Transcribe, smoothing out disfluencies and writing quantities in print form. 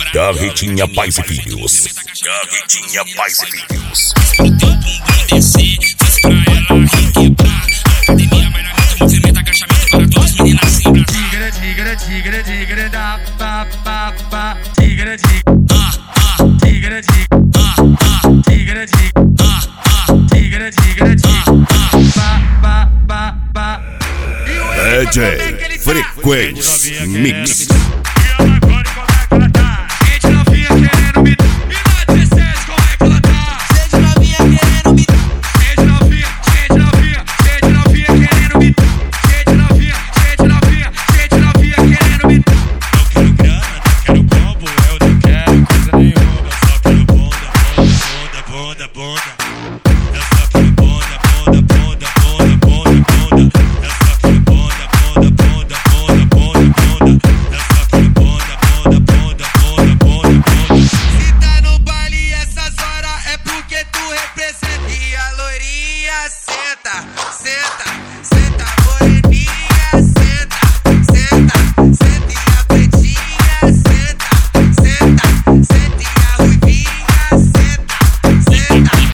Carretinha Pais e Filhos. Carretinha Pais e Filhos. Pro teu bumbum descer, faz pra ela requebrar. Academia vai na mente, movimenta agachamento para todas as meninas sem braçar. Tigre, tigre, tigre, da, pa, pa, pa. Tigre, tigre, tigre, tigre, tigre, tigre, tigre, tigre, pa, pa, pa, pa. DJ Frequência Mix.